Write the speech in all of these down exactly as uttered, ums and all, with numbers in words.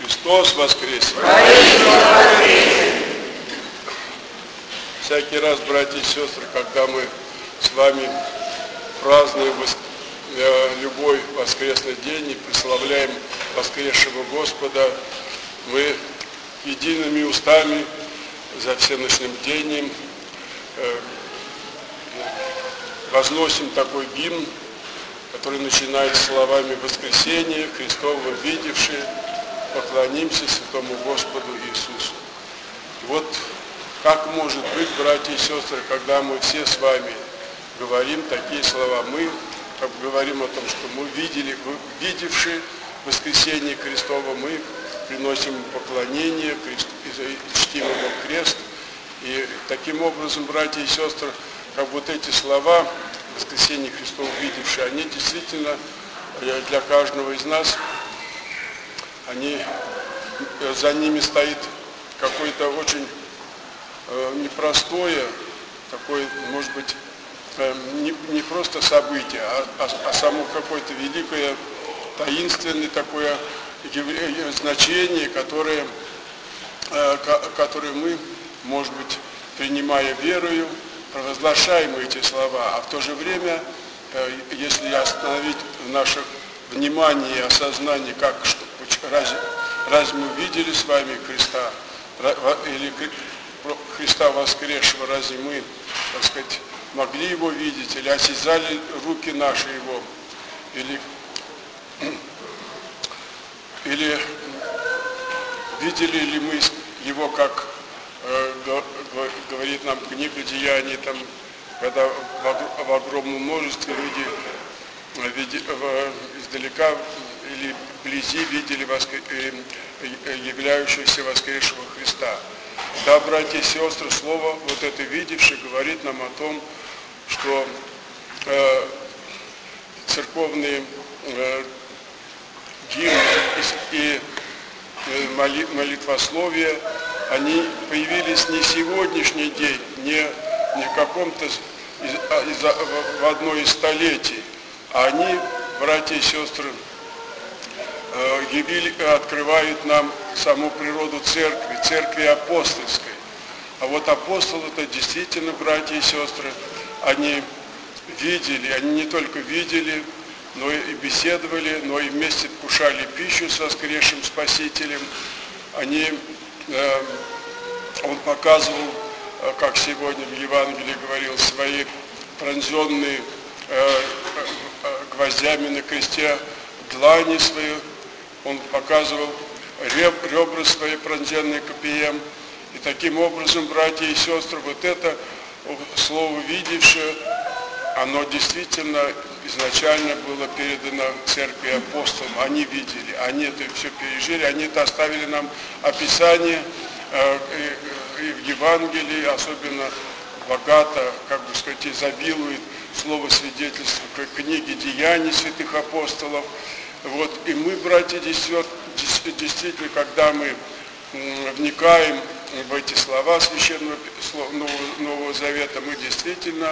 Христос воскресе! Всякий раз, братья и сестры, когда мы с вами празднуем любой воскресный день и прославляем воскресшего Господа, мы едиными устами за всеночным бдением возносим такой гимн, который начинается словами «Воскресение Христово видевшие, поклонимся святому Господу Иисусу». Вот как может быть, братья и сестры, когда мы все с вами говорим такие слова, мы как говорим о том, что мы видели, видевшие воскресение Христово, мы приносим поклонение и чтим Его крест. И таким образом, братья и сестры, как вот эти слова воскресение Христово видевшие, они действительно для каждого из нас, они, за ними стоит какое-то очень э, непростое, такое, может быть, э, не, не просто событие, а, а, а само какое-то великое, таинственное такое значение, которое, э, которое мы, может быть, принимая верою, провозглашаем эти слова, а в то же время, э, если остановить наше внимание и осознание, как, что, разве, разве мы видели с вами Христа, или Христа воскресшего, разве мы, так сказать, могли Его видеть, или осязали руки наши Его, или, или видели ли мы Его, как э, говорит нам книга Деяний, там, когда в, в огромном множестве люди види, в, издалека или вблизи видели воскр... являющегося воскресшего Христа. Да, братья и сестры, слово вот это видевший говорит нам о том, что э, церковные э, гимны и э, моли, молитвословия, они появились не сегодняшний день, не, не в каком-то из, из, в одно из столетий, а они, братья и сестры, Явили, открывают нам саму природу церкви, церкви апостольской. А вот апостолы-то действительно, братья и сестры, они видели, они не только видели, но и беседовали, но и вместе вкушали пищу с воскресшим Спасителем. Они, э, он показывал, как сегодня в Евангелии говорил, свои пронзенные э, э, гвоздями на кресте длани свои, он показывал ребра свои, пронзенные копьем. И таким образом, братья и сестры, вот это слово видевшее, оно действительно изначально было передано церкви апостолам. Они видели, они это все пережили, они это оставили нам описание э, и, и в Евангелии, особенно богато, как бы сказать, изобилует слово свидетельства к книге Деяний святых апостолов. Вот, и мы, братья, действительно, когда мы вникаем в эти слова Священного Нового, Нового Завета, мы действительно,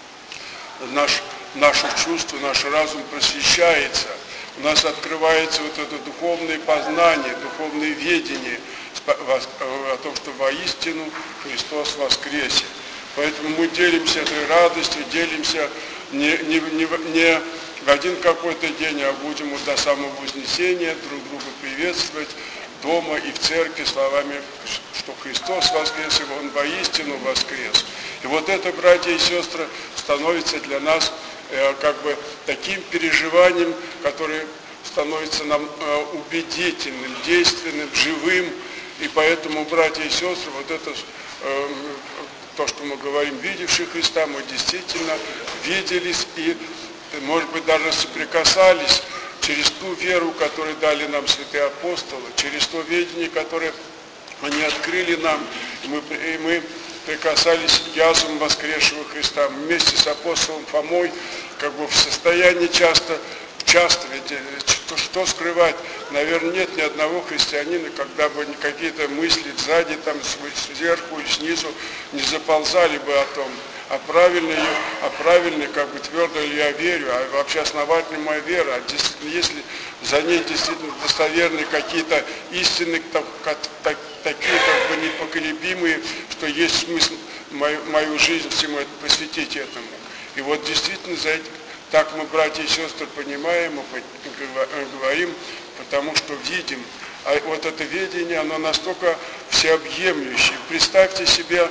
наш, наше чувство, наш разум просвещается, у нас открывается вот это духовное познание, духовное ведение о том, что воистину Христос воскресе. Поэтому мы делимся этой радостью, делимся не, не, не, не в один какой-то день, а будем до самого вознесения друг друга приветствовать дома и в церкви словами, что Христос воскрес, и Он воистину воскрес. И вот это, братья и сестры, становится для нас э, как бы таким переживанием, которое становится нам э, убедительным, действенным, живым. И поэтому, братья и сестры, вот это э, то, что мы говорим, видевшие Христа, мы действительно виделись и, может быть, даже соприкасались через ту веру, которую дали нам святые апостолы, через то видение, которое они открыли нам, и мы, и мы прикасались к язвам воскресшего Христа. Вместе с апостолом Фомой, как бы в состоянии часто, часто, ведь что, что скрывать, наверное, нет ни одного христианина, когда бы какие-то мысли сзади, там, сверху и снизу не заползали бы о том, а правильно, а правильно, как бы твердо ли я верю, а вообще основательная моя вера. А если за ней действительно достоверны какие-то истины, так, как, так, такие как бы непоколебимые, что есть смысл мою, мою жизнь всему это посвятить этому. И вот действительно за это, так мы, братья и сестры, понимаем и говорим, потому что видим. А вот это видение, оно настолько всеобъемлющее. Представьте себе,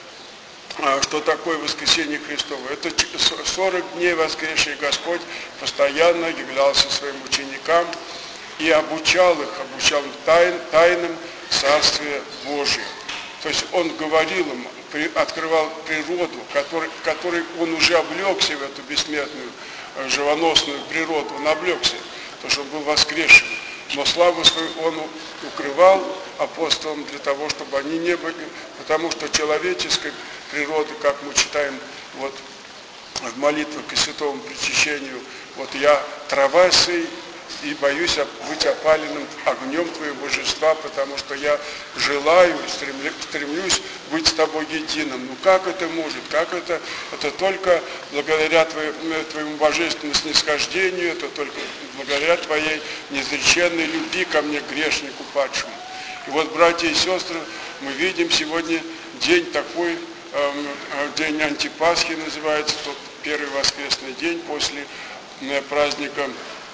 что такое воскресение Христово. Это сорок дней воскресший Господь постоянно являлся своим ученикам и обучал их, обучал тайн, тайнам Царствия Божия. То есть Он говорил им, открывал природу, который, которой Он уже облегся в эту бессмертную, живоносную природу. Он облегся, потому что Он был воскресшим. Но славу свою Он укрывал апостолам для того, чтобы они не были, потому что человеческой природы, как мы читаем вот в молитвах к святому причащению, вот я трава сей и боюсь быть опаленным огнем Твоего божества, потому что я желаю, стремлю, стремлюсь быть с Тобой единым. Ну как это может? Как это? Это только благодаря Твоему, твоему божественному снисхождению, это только благодаря Твоей неизреченной любви ко мне, грешнику падшему. И вот, братья и сестры, мы видим сегодня день такой, э, день Антипасхи называется, тот первый воскресный день после э, праздника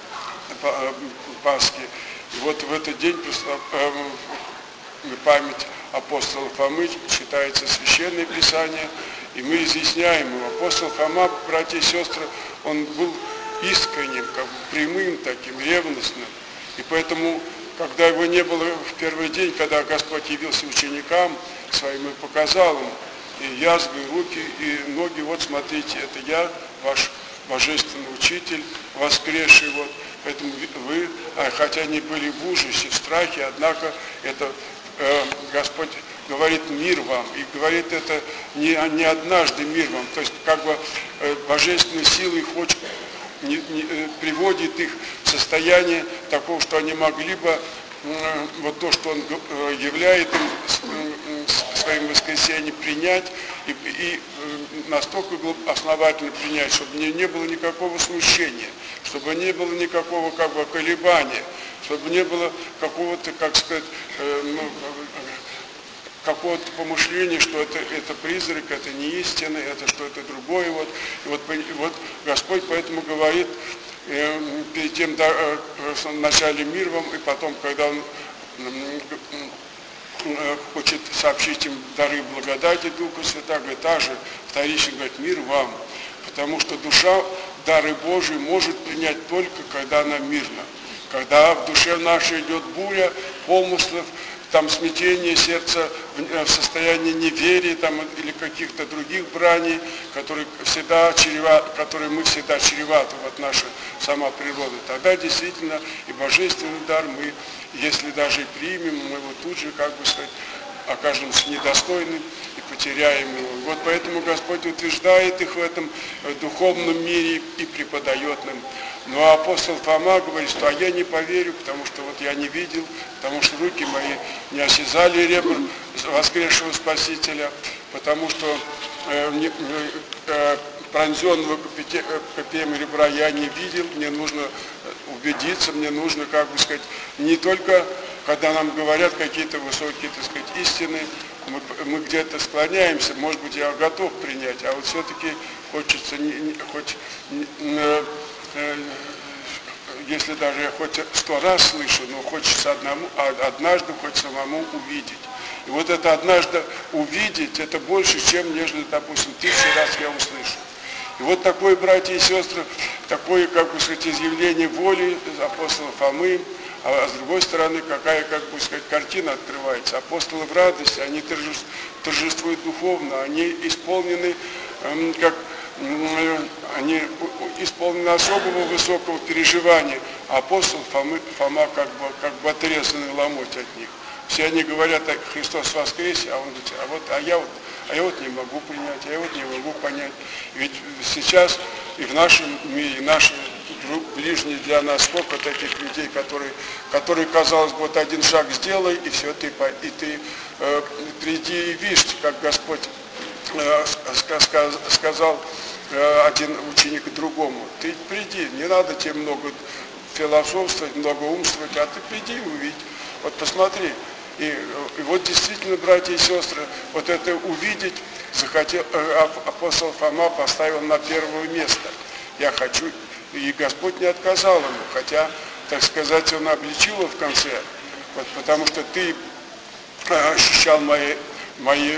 Пасхи. И вот в этот день э, память апостола Фомы читается Священное Писание, и мы изъясняем его. Апостол Фома, братья и сестры, он был искренним, как бы прямым таким, ревностным. И поэтому, когда его не было в первый день, когда Господь явился ученикам своим и показал им и язвы, и руки, и ноги, вот смотрите, это я, ваш божественный учитель, воскресший, вот. Поэтому вы, хотя не были в ужасе, в страхе, однако это э, Господь говорит мир вам, и говорит это не, не однажды мир вам, то есть как бы э, божественной силой хочет, не, не, э, приводит их в состояние такого, что они могли бы э, вот то, что Он э, являет им э, своим воскресением, принять и, и э, настолько основательно принять, чтобы не, не было никакого смущения, чтобы не было никакого как бы колебания, чтобы не было какого-то, как сказать, э, ну, какого-то помышления, что это, это призрак, это не истина, это что это другое. Вот. И вот, и вот Господь поэтому говорит э, перед тем, да, э, в начале мир вам, и потом, когда Он э, хочет сообщить им дары благодати Духа Святаго, говорит, также вторично говорит, мир вам, потому что душа дары Божии может принять только, когда она мирна. Когда в душе нашей идет буря помыслов, там смятение сердца в состоянии неверия там, или каких-то других браней, которые, всегда чреваты, которые мы всегда чреваты, вот наша сама природа. Тогда действительно и божественный дар мы, если даже и примем, мы его тут же, как бы сказать, окажемся недостойным и потеряем его. Вот поэтому Господь утверждает их в этом духовном мире и преподает нам. Ну а апостол Фома говорит, что а я не поверю, потому что вот я не видел, потому что руки мои не осязали ребра воскресшего Спасителя, потому что э, не, э, пронзенного копьем ребра я не видел, мне нужно убедиться, мне нужно, как бы сказать, не только, когда нам говорят какие-то высокие, так сказать, истины, мы, мы где-то склоняемся, может быть, я готов принять, а вот все-таки хочется, не, не, хоть, не, э, э, если даже я хоть сто раз слышу, но хочется одному, а однажды хоть самому увидеть. И вот это однажды увидеть, это больше, чем, нежели, допустим, тысячу раз я услышу. И вот такое, братья и сестры, такое, как бы сказать, изъявление воли апостола Фомы, а с другой стороны, какая, как бы сказать, картина открывается. Апостолы в радости, они торжествуют духовно, они исполнены, как, они исполнены особого высокого переживания. А апостол Фома, Фома как бы, как бы отрезанный ломоть от них. Все они говорят, Христос воскресе, а он говорит, а вот, а я вот, а я вот не могу принять, а я вот не могу понять. Ведь сейчас и в нашем мире, и наши ближние для нас, сколько таких людей, которые, которые, казалось бы, вот один шаг сделай, и все, ты, и ты э, приди и видишь, как Господь э, сказал э, один ученик другому, ты приди, не надо тебе много философствовать, много умствовать, а ты приди и увидь. Вот посмотри. И, и вот действительно, братья и сестры, вот это увидеть захотел, апостол Фома поставил на первое место. Я хочу, и Господь не отказал ему, хотя, так сказать, он обличил его в конце, вот, потому что ты ощущал мои, мои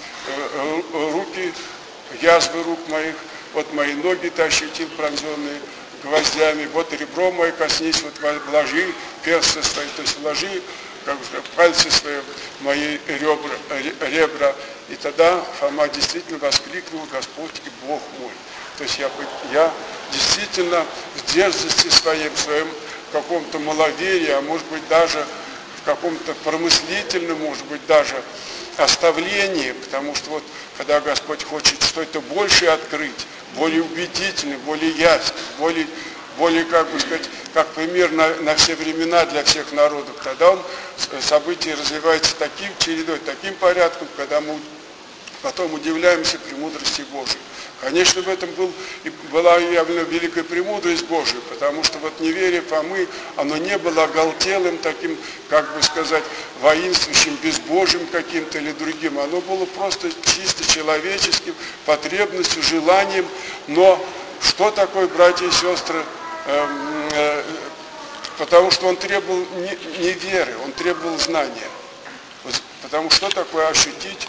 руки, язвы рук моих, вот мои ноги ты ощутил пронзенные гвоздями, вот ребро мое коснись, вот вложи персты свои, то есть вложи, как бы сказать, пальцы свои, мои ребра, ребра. И тогда Фома действительно воскликнул: Господь и Бог мой. То есть я, я действительно в дерзости своей, в своем каком-то маловерии, а может быть даже в каком-то промыслительном, может быть даже оставлении, потому что вот когда Господь хочет что-то большее открыть, более убедительное, более ясное, более, более, как бы сказать, как пример на, на все времена для всех народов, тогда он, события развиваются таким чередой, таким порядком, когда мы потом удивляемся премудрости Божией. Конечно, в этом был, была явно великая премудрость Божия, потому что вот неверие Фомы, оно не было оголтелым таким, как бы сказать, воинствующим, безбожьим каким-то или другим. Оно было просто чисто человеческим, потребностью, желанием. Но что такое, братья и сестры, э, э, потому что он требовал не, не веры, он требовал знания. Вот, потому что такое ощутить,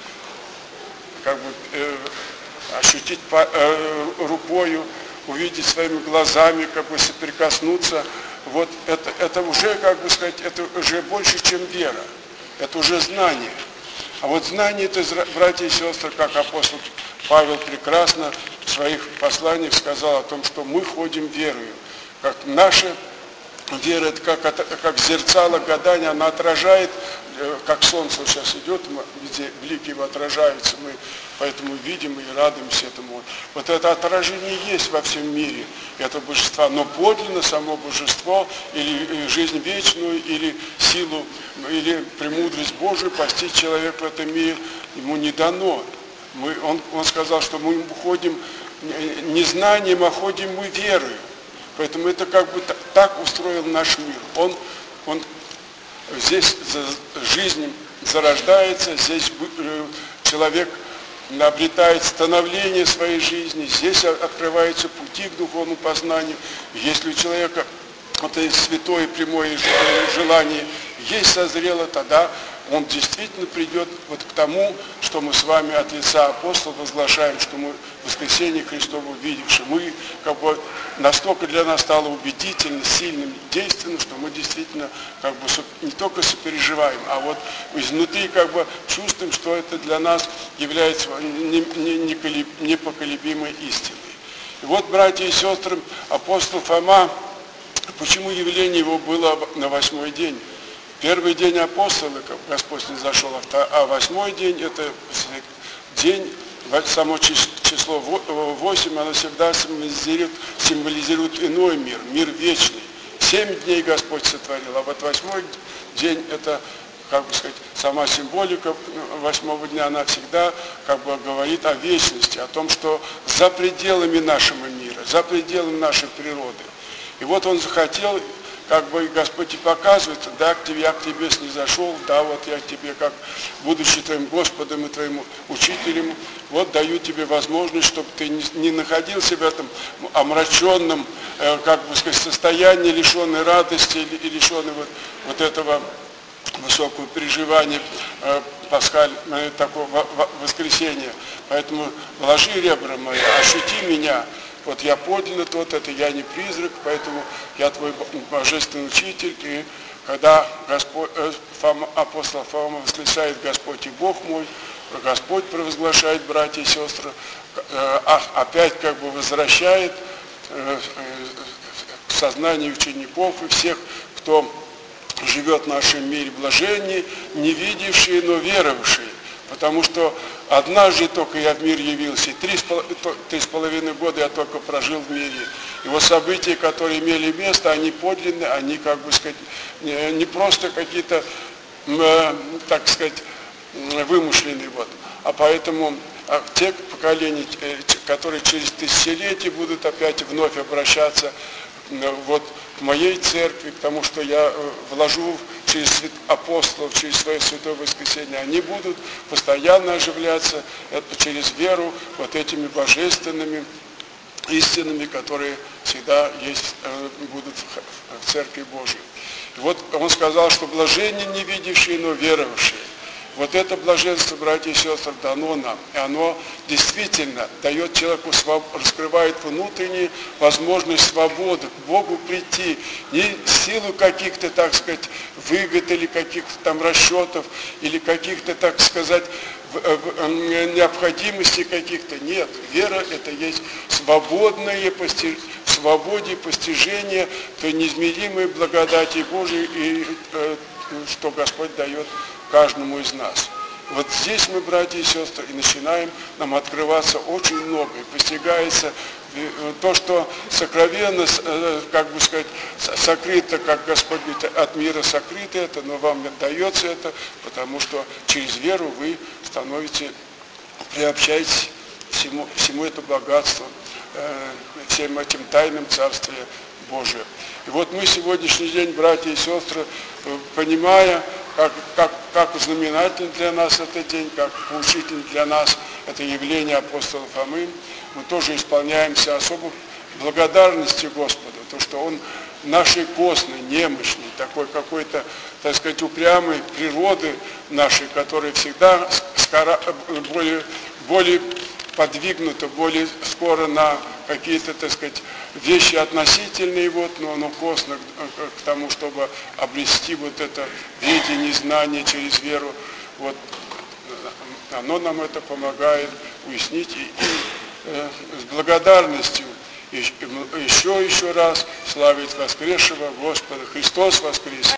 как бы... Э, ощутить по, э, рукою, увидеть своими глазами, как бы соприкоснуться, вот это, это уже, как бы сказать, это уже больше, чем вера, это уже знание. А вот знание, это, братья и сестры, как апостол Павел прекрасно в своих посланиях сказал о том, что мы ходим верою, как наша вера, это как, как зерцало гадания, она отражает, как солнце сейчас идет, везде блики его отражаются, мы поэтому видим и радуемся этому. Вот это отражение есть во всем мире, это божество, но подлинно само божество, или жизнь вечную, или силу, или премудрость Божию постичь человек в этом мире ему не дано. Мы, он, он сказал, что мы ходим не знанием, а ходим мы верою. Поэтому это как бы так устроил наш мир. Он, он здесь жизнь зарождается, здесь человек обретает становление своей жизни, здесь открываются пути к духовному познанию. Если у человека это святое прямое желание есть созрело, тогда он действительно придет вот к тому, что мы с вами от лица апостола возглашаем, что мы воскресение Христово увидевши. Мы как бы настолько для нас стало убедительно, сильным, действенным, что мы действительно как бы не только сопереживаем, а вот изнутри как бы чувствуем, что это для нас является непоколебимой истиной. И вот, братья и сестры, апостол Фома, почему явление его было на восьмой день? Первый день апостола, как Господь не зашел, а восьмой день, это день, само число восемь, оно всегда символизирует, символизирует иной мир, мир вечный. Семь дней Господь сотворил, а вот восьмой день, это, как бы сказать, сама символика восьмого дня, она всегда как бы говорит о вечности, о том, что за пределами нашего мира, за пределами нашей природы. И вот он захотел, как бы Господь и показывает, да, к тебе, я к тебе снизошел, да, вот я к тебе, как будучи твоим Господом и твоим учителем, вот даю тебе возможность, чтобы ты не, не находился в этом омраченном, э, как бы сказать, состоянии, лишенной радости и, и лишенной вот, вот этого высокого переживания э, пасхаль, э, такого воскресения. Поэтому вложи ребра мои, ощути меня. Вот я подлинно тот, это я не призрак, поэтому я твой божественный учитель. И когда Господь, э, Фома, апостол Фома восклицает: Господь и Бог мой, Господь провозглашает, братья и сестры, э, а, опять как бы возвращает э, э, к сознанию учеников и всех, кто живет в нашем мире, блаженнее, не видевшие, но веровавшие. Потому что однажды только я в мир явился, и три с половиной года я только прожил в мире. И вот события, которые имели место, они подлинные, они, как бы сказать, не просто какие-то, так сказать, вымышленные. Вот. А поэтому те поколения, которые через тысячелетия будут опять вновь обращаться вот к моей церкви, к тому, что я вложу через апостолов, через свое святое воскресенье, они будут постоянно оживляться это через веру вот этими божественными истинами, которые всегда есть, будут в Церкви Божией. И вот он сказал, что блаженны не видевшие, но веровавшие. Вот это блаженство, братья и сестры, дано нам. И оно действительно дает человеку, раскрывает внутреннюю возможность свободы, к Богу прийти. Не в силу каких-то, так сказать, выгод или каких-то там расчетов, или каких-то, так сказать, необходимостей каких-то. Нет, вера это есть свободное постижение, в свободе постижения той неизмеримой благодати Божией, и э, что Господь дает каждому из нас. Вот здесь мы, братья и сестры, и начинаем нам открываться очень много, и постигается то, что сокровенно, как бы сказать, сокрыто, как Господь говорит, от мира сокрыто это, но вам отдается это, потому что через веру вы становитесь, приобщаетесь всему, всему это богатство, всем этим тайнам Царствия Божия. И вот мы сегодняшний день, братья и сестры, понимая, как, как, как знаменательный для нас этот день, как поучительный для нас это явление апостола Фомы, мы тоже исполняемся особой благодарности Господу, то, что Он нашей костной, немощной, такой какой-то, так сказать, упрямой природы нашей, которая всегда скоро, более, более подвигнута, более скоро на какие-то, так сказать, вещи относительные, вот, но оно косно к, к тому, чтобы обрести вот это видение, знание через веру, вот, оно нам это помогает уяснить, и, и э, с благодарностью еще, еще раз славить воскресшего Господа. Христос воскрес!